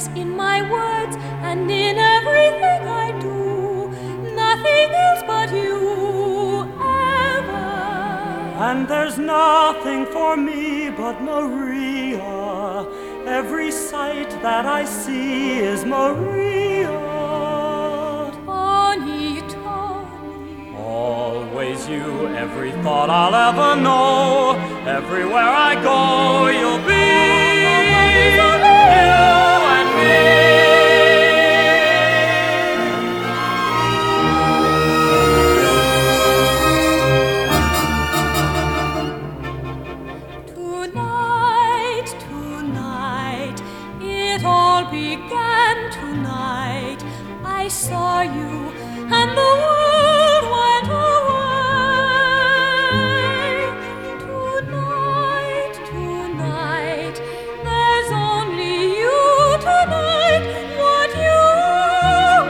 voice, in my words, and in everything I do. Nothing else but you ever. And there's nothing for me but Maria. Every sight that I see is Maria. Tawny, Tawny. Always you, every thought I'll ever know. Everywhere I go, you'll be you and me. Tonight, tonight, it all began tonight. I saw you, and the